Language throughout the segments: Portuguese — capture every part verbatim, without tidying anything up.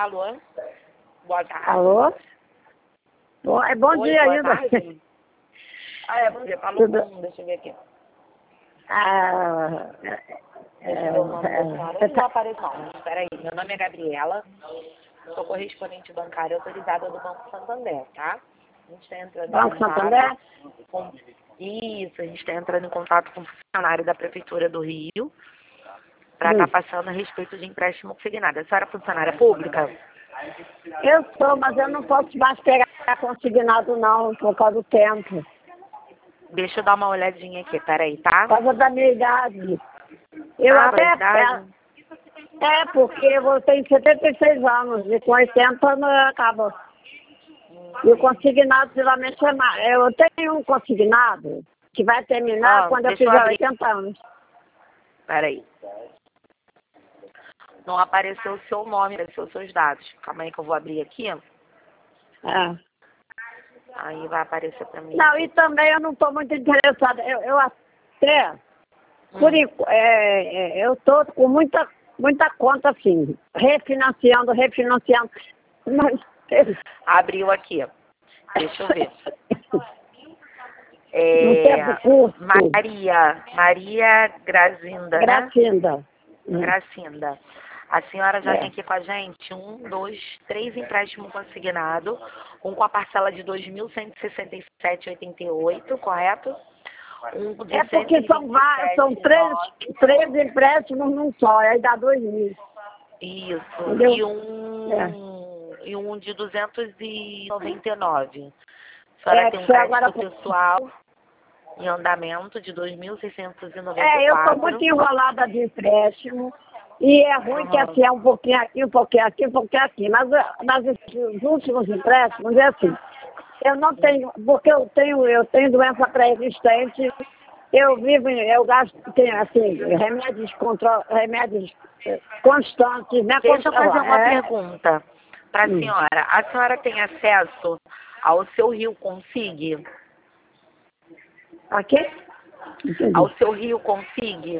Alô? Boa tarde. Alô? Bom, é bom Oi, dia boa ainda. tarde. Ah, é, bom dia. Falou Tudo- com... Deixa eu ver aqui. Ah, Deixa eu ver o nome da é, senhora. é, Eu não apareço não, mas espera aí. Meu nome é Gabriela. Sou correspondente bancária autorizada do Banco Santander, tá? A gente está entrando em Banco contato Santander? com... Isso, a gente está entrando em contato com o funcionário da Prefeitura do Rio para estar Hum. passando a respeito de empréstimo consignado. A senhora é funcionária pública? Eu sou, mas eu não posso mais pegar consignado não, por causa do tempo. Deixa eu dar uma olhadinha aqui, peraí, tá? Por causa da minha idade. Eu Ah, até... verdade. É, é, porque eu tenho setenta e seis anos e com oitenta não acaba. E o consignado geralmente é mais. Eu tenho um consignado que vai terminar Ah, quando eu deixa eu fizer abrir. oitenta anos. Peraí. Não apareceu o seu nome, apareceu os seus dados. Calma aí que eu vou abrir aqui. É. Aí vai aparecer pra mim. Não, e também eu não estou muito interessada. Eu, eu até, por Hum. enqu- é, é, eu estou com muita, muita conta assim, refinanciando, refinanciando. Mas, Abriu aqui. Deixa eu ver. no É, tempo curto, Maria. Maria Grazinda, né? Gracinda. Hum. Gracinda. A senhora já tem É. aqui com a gente um, dois, três empréstimos consignados. Um com a parcela de dois mil cento e sessenta e sete vírgula oitenta e oito, correto? Um de É porque são vários, são três, três empréstimos num só, aí dá dois mil. Isso. Entendeu? E um, e um de duzentos e noventa e nove. A senhora É, tem que um foi agora. crédito pessoal em andamento de dois mil seiscentos e noventa É, e eu estou quatro. muito enrolada de empréstimo. E é ruim que Aham. assim, é um pouquinho aqui, um pouquinho aqui, um pouquinho aqui. Mas ah, nas, os últimos empréstimos é assim. Eu não tenho, porque eu tenho, eu tenho doença pré-existente, eu vivo, em- eu gasto, tenho assim, remédios, control, remédios eh, constantes, né? Deixa eu fazer uma É, pergunta para a hum. senhora. A senhora tem acesso ao seu Rio Consig? Aqui? Entendi. Ao seu Rio Consig?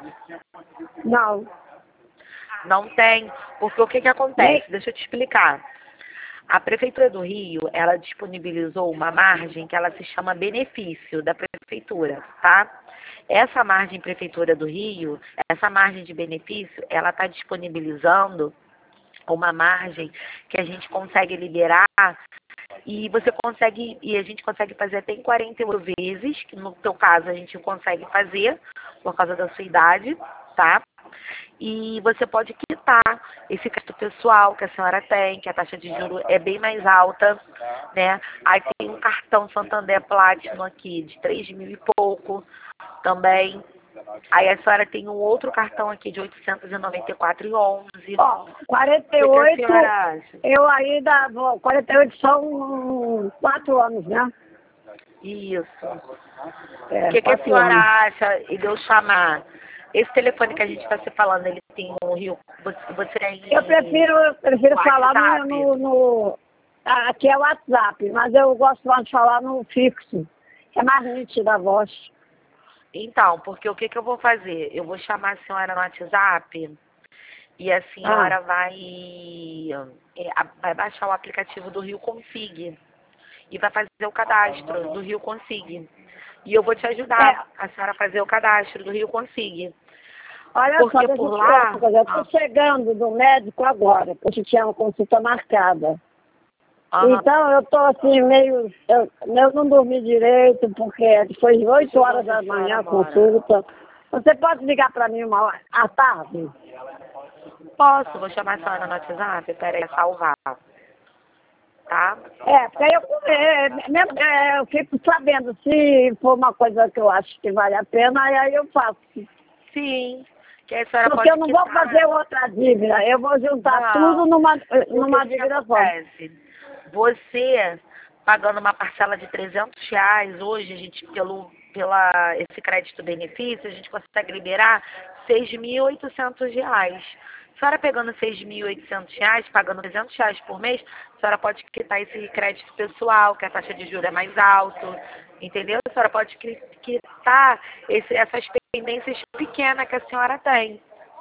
Não. Não tem, porque o que que acontece? Nem, Deixa eu te explicar. A Prefeitura do Rio, ela disponibilizou uma margem que ela se chama benefício da Prefeitura, tá? Essa margem Prefeitura do Rio, essa margem de benefício, ela está disponibilizando uma margem que a gente consegue liberar e você consegue, e a gente consegue fazer até em quarenta e oito vezes, que no teu caso a gente consegue fazer por causa da sua idade, tá? E você pode quitar esse crédito pessoal que a senhora tem, que a taxa de juros é bem mais alta, né? Aí tem um cartão Santander Platinum aqui de três mil e pouco também. Aí a senhora tem um outro cartão aqui de oitocentos e noventa e quatro e onze. ó, O que que a quarenta e oito, senhora acha? eu ainda vou, quarenta e oito são quatro anos, né? Isso. É, O que que a quatro senhora anos. acha de eu chamar? Esse telefone que a gente está se falando, ele tem um Rio. Você, você tem Eu prefiro, eu prefiro falar no, WhatsApp? no, no- ah, aqui é o WhatsApp, mas eu gosto mais de falar no fixo. É mais nítida a voz. Então, porque o que que eu vou fazer? Eu vou chamar a senhora no WhatsApp e a Ah, senhora vai, é, a- vai baixar o aplicativo do Rio Consig e vai fazer o cadastro do Rio Consig. E eu vou te ajudar é, a senhora a fazer o cadastro do Rio Consig. olha só, Porque deixa eu por te falar lá... uma coisa. Eu Ah, estou chegando do médico agora, porque tinha uma consulta marcada. aham. Então eu estou assim meio. Eu, eu não dormi direito, porque foi Deixa oito eu ver horas onde a da senhora manhã a mora. consulta. Você pode ligar para mim uma hora à tarde? Posso? Vou chamar a senhora no WhatsApp? Peraí, salvar. Tá? É, porque aí eu, é, mesmo, é, eu fico sabendo se for uma coisa que eu acho que vale a pena, aí aí eu faço. Sim. Que a senhora Porque pode eu não vou quitar. fazer outra dívida, eu vou juntar Não. tudo numa, Porque numa o que dívida só. acontece? Você, pagando uma parcela de trezentos reais, hoje, a gente, pelo pela esse crédito-benefício, a gente consegue liberar seis mil e oitocentos reais. A senhora pegando seis mil e oitocentos reais, pagando trezentos reais por mês, a senhora pode quitar esse crédito pessoal, que a taxa de juros é mais alta, entendeu? A senhora pode qui- quitar esse, essas pendências pequenas que a senhora tem.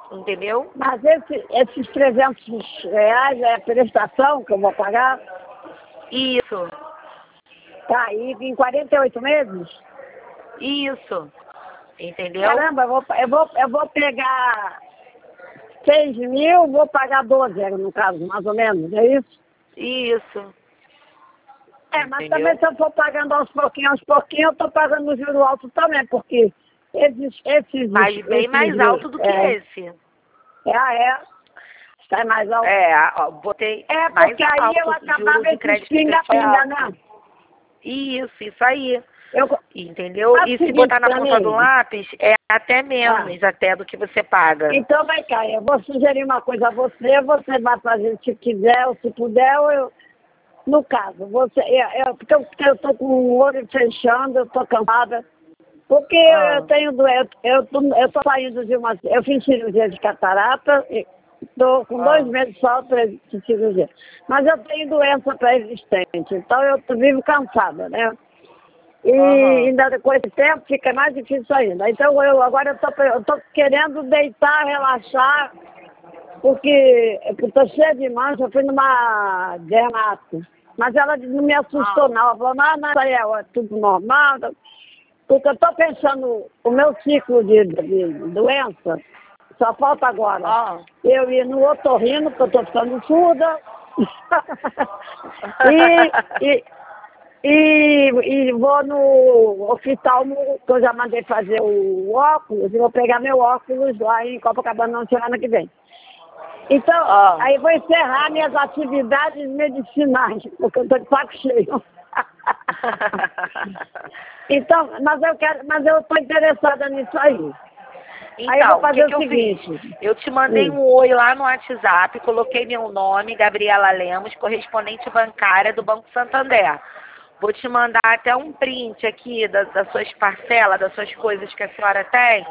Entendeu? Mas esse, esses trezentos reais é a prestação que eu vou pagar? Isso, Tá, e em quarenta e oito meses? isso. Entendeu? Caramba, eu vou, eu vou, eu vou pegar seis mil, vou pagar doze, no caso, mais ou menos, é isso? Isso. É, mas Entendeu? também se eu for pagando aos pouquinhos, aos pouquinhos, eu estou pagando o juro alto também, porque esses... esses Mas bem esses, mais alto do que é, esse. é, ah, é, sai mais alto. É, ó, botei É, mais porque aí alto, eu juro acabava de esses crédito pinga-pinga, pessoal. né? Isso, isso aí. Eu, Entendeu? faz o E se seguinte botar na pra ponta do mim. lápis, é até Ah, menos até do que você paga. então vai cá, eu vou sugerir uma coisa a você, você vai fazer se quiser ou se puder, ou eu, no caso, você, eu, eu, porque eu, eu tô com o olho fechando, eu tô cansada, porque eu Ah, tenho doença, eu tô, eu tô saindo de uma, eu fiz cirurgia de catarata, e tô com dois ah, meses só pra- de cirurgia, mas eu tenho doença pré-existente, então eu tô- vivo cansada, né? E aham. ainda com esse tempo fica mais difícil ainda. Então eu agora eu tô, eu tô querendo deitar, relaxar, porque eu tô cheia de mancha, eu fui numa dermato. Mas ela não me assustou não, ela falou, não, não, isso aí é ó, tudo normal. Porque eu tô pensando, o meu ciclo de, de doença, só falta agora Ah. eu ir no otorrino, porque eu tô ficando surda. e, e e, e vou no oftalmo, que eu já mandei fazer o óculos, e vou pegar meu óculos lá em Copacabana na semana que vem. Então, Ah. aí vou encerrar minhas atividades medicinais, porque eu estou de saco cheio. Então, mas eu quero, mas eu estou interessada nisso aí. Aí eu vou Então, o que, fazer que o eu fiz? seguinte. Eu te mandei Hum. um oi lá no WhatsApp, coloquei meu nome, Gabriela Lemos, correspondente bancária do Banco Santander. Vou te mandar até um print aqui das, das suas parcelas, das suas coisas que a senhora tem.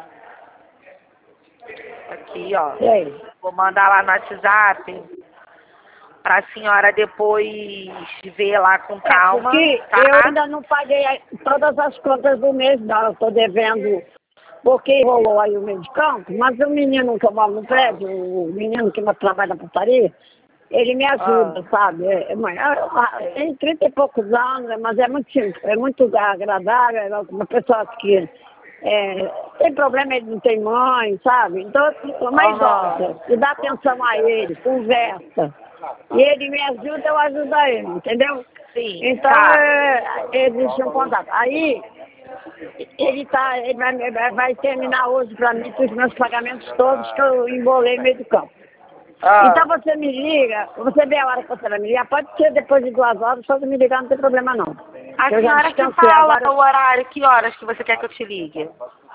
Aqui, ó. Sei. Vou mandar lá no WhatsApp para a senhora depois ver lá com É, calma, porque eu tá? ainda não paguei a- todas as contas do mês, não. Eu estou devendo, porque rolou aí o meio de campo, mas o menino que eu moro no prédio, o menino que trabalha na putaria, ele me Ah, ajuda, sabe? É, é, mãe, eu- eu- tem trinta e poucos anos, mas é muito simples, é muito agradável, é uma pessoa que é, tem problema, ele não tem mãe, sabe? Então, é uma aham. idosa, e dá atenção a ele, conversa. E ele me ajuda, eu ajudo a ele, entendeu? Sim, Então, tá. é, existe um contato. Aí, ele, tá, ele vai, vai- vai terminar hoje para mim os meus pagamentos todos que eu embolei no meio do campo. Então Ah. você me liga, você vê a hora que você vai me ligar, pode ser depois de duas horas, só me ligar não tem problema não. A Eu já senhora que descansei, fala agora... o horário, que horas que você quer que eu te ligue?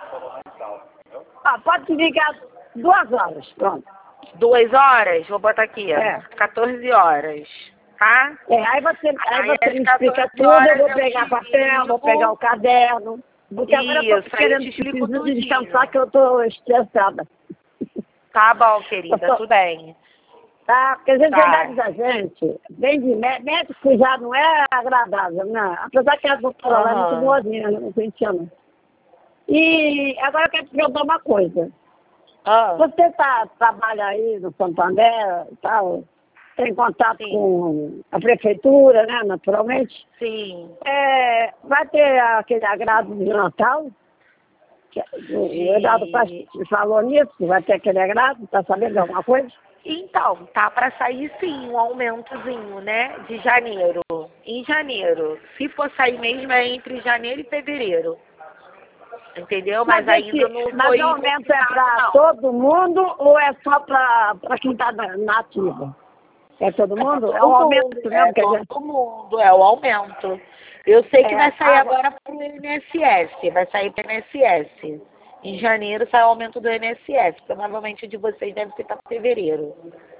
Ah, pode me ligar duas horas, pronto. Duas horas? Vou botar aqui, É. quatorze horas, tá? É, aí você, aí Aí você às me explica quatorze tudo, eu horas vou eu pegar te papel, vou pegar o ligo. caderno, porque agora eu tô Isso, aí eu te querendo, explico preciso de tudinho. descansar que eu tô estressada. Tá bom, Eu querida, tô, tudo bem. tá, porque a Tá. ansiedade da gente, vem de mé- médico já não é agradável, né? Apesar que a doutora lá é muito Aham. boazinha, né? Não tem chama. E agora eu quero te perguntar uma coisa. Ah, Você tá, trabalha aí no Santander e tal, tem contato sim, com a prefeitura, né, naturalmente. sim. É, vai ter aquele agrado de Natal? Que O Eduardo Paz De... falou nisso, vai ter aquele agrado, tá sabendo de alguma coisa? Então, tá para sair sim um aumentozinho, né? De janeiro. Em janeiro. Se for sair mesmo é entre janeiro e fevereiro. Entendeu? Mas Mas ainda esse, não mas o foi aumento é confirmado, para não. todo mundo ou é só para quem está na ativa? É todo É para mundo? É um todo aumento mundo, mesmo, é quer dizer? todo mundo, é o aumento. Eu sei que É, vai sair água. agora para o I N S S, vai sair para o I N S S. Em janeiro sai o aumento do I N S S, provavelmente o de vocês deve ser para fevereiro.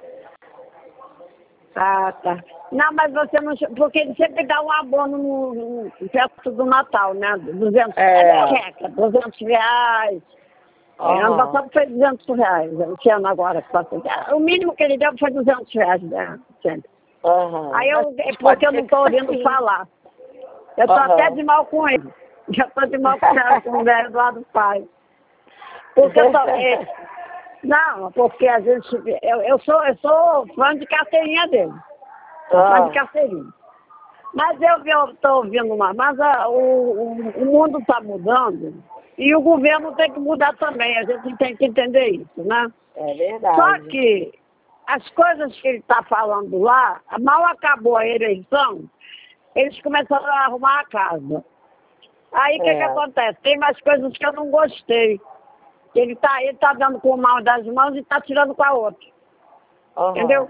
Ah, tá. Não, mas você não... Porque ele sempre dá um abono no, no perto do Natal, né? duzentos, é É, merreca, duzentos reais. É, ano aham, passado foi duzentos reais, esse ano agora que passou. O mínimo que ele deu foi duzentos reais, né? Sempre. aham. Aí eu, é Mas porque pode eu ser não que estou ouvindo sim. falar. Eu estou até Aham. de mal com ele. Já estou de mal com, ela, com o velho do lado do pai. Porque eu tô, é, Não, porque a gente. Eu, eu, sou, eu sou fã de carteirinha dele. Sou Ah. fã de carteirinha. Mas eu estou ouvindo uma. Mas a, o, o, o mundo está mudando e o governo tem que mudar também. A gente tem que entender isso, né? É verdade. Só que as coisas que ele está falando lá, mal acabou a eleição, eles começaram a arrumar a casa. Aí o que, É. que acontece? Tem mais coisas que eu não gostei. Ele está ele tá dando com uma das mãos e está tirando com a outra. Uhum. Entendeu?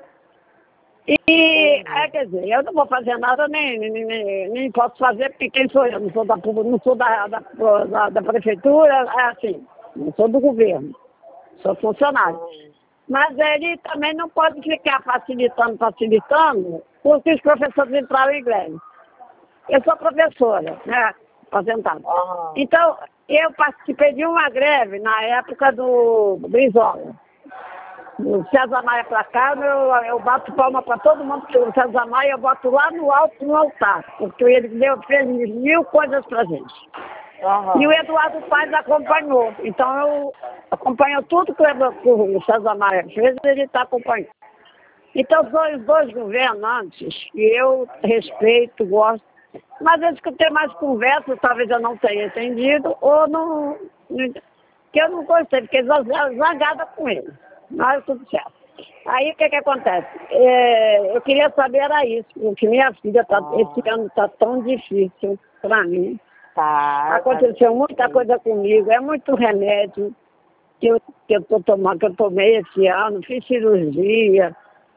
E, é, quer dizer, eu não vou fazer nada, nem, nem, nem, nem posso fazer, porque quem sou eu? Não sou da, não sou da, da, da, da prefeitura, é assim, não sou do governo, sou funcionário. Mas ele também não pode ficar facilitando, facilitando, porque os professores entraram em greve. Eu sou professora, né, aposentada. Uhum. Então, eu participei de uma greve na época do Brizola. O César Maia para cá, eu, eu bato palma para todo mundo, porque o César Maia eu boto lá no alto, no altar, porque ele deu, fez mil coisas para gente. Uhum. E o Eduardo Paes acompanhou. Então eu acompanho tudo que o César Maia fez, ele está acompanhando. Então são os dois governantes que eu respeito, gosto, mas eles que têm mais conversa, talvez eu não tenha entendido, ou não, que eu não gostei, fiquei zangada com ele. Mas tudo certo. Aí o que que acontece? É, eu queria saber era isso, porque minha filha, tá, Ah. esse ano está tão difícil para mim. Tá. Aconteceu tá muita coisa comigo, é muito remédio que eu, que eu tô tomando, que eu tomei esse ano, fiz cirurgia.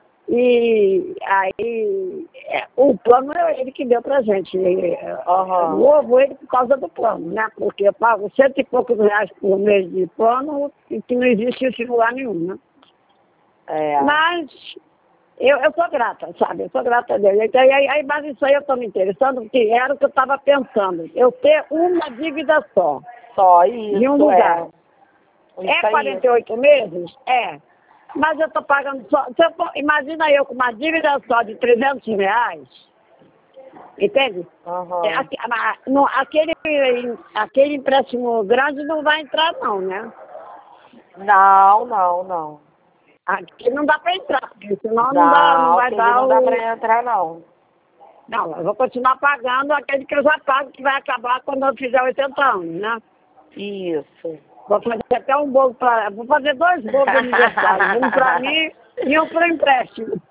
E aí é, o plano é ele que deu pra gente. Uhum. O ovo ele por causa do plano, né? Porque eu pago cento e poucos reais por mês de plano e que não existe isso em lugar nenhum, né? É. Mas eu, eu sou grata, sabe? Eu sou grata dele. Então, aí, aí, mas isso aí eu estou me interessando, porque era o que eu estava pensando. Eu ter uma dívida só. Só isso. De um lugar. É, É quarenta e oito meses? É. Mas eu estou pagando só. Se eu for, imagina eu com uma dívida só de trezentos reais. Entende? Uhum. É, aqui, no, aquele, aquele empréstimo grande não vai entrar, não, né? Não, não, não. Aqui não dá para entrar, porque senão não, Não, dá, não vai aquele dar não o... dá pra entrar, não. Não, eu vou continuar pagando aquele que eu já pago, que vai acabar quando eu fizer oitenta anos, né? Isso. Vou fazer até um bolo para... Vou fazer dois bolos de aniversário, um para mim e um para o empréstimo.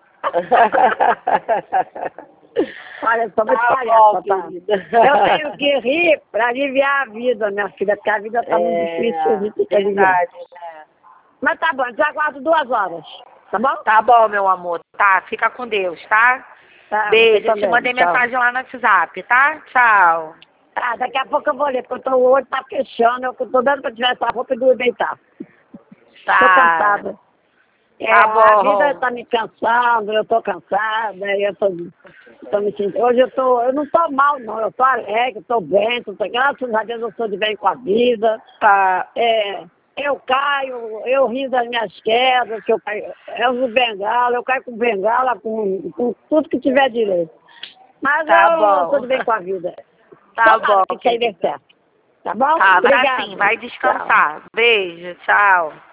Olha, eu sou muito Tá palhaça, bom, tá? querida. Eu tenho que rir para aliviar a vida, minha filha, porque a vida tá muito É, difícil, a gente tem que aliviar. verdade, né? Mas tá bom, eu te aguardo duas horas, tá bom? Tá bom, meu amor. Tá, fica com Deus, tá? Tá, Beijo, você eu te também, mandei tchau. mensagem lá no WhatsApp, tá? Tchau. Tá, daqui a pouco eu vou ler, porque eu tô, o olho tá fechando, eu tô dando pra tirar essa roupa e dormir deitar. Tá. Tô cansada. É, Tá bom. a vida tá me cansando, eu tô cansada, eu tô, tô me sentindo. Hoje eu tô, eu não tô mal não, eu tô alegre, tô bem, tô, graças a Deus eu estou de bem com a vida. Tá, é, eu caio, eu rio das minhas quedas, que eu caio, eu uso bengala, eu caio com bengala, com, com tudo que tiver direito. Mas Tá eu bom. estou de bem com a vida. Tá Tomara bom. que isso aí dê certo. Tá bom? Tá, vai Obrigada. sim, vai descansar. Tchau. Beijo, tchau.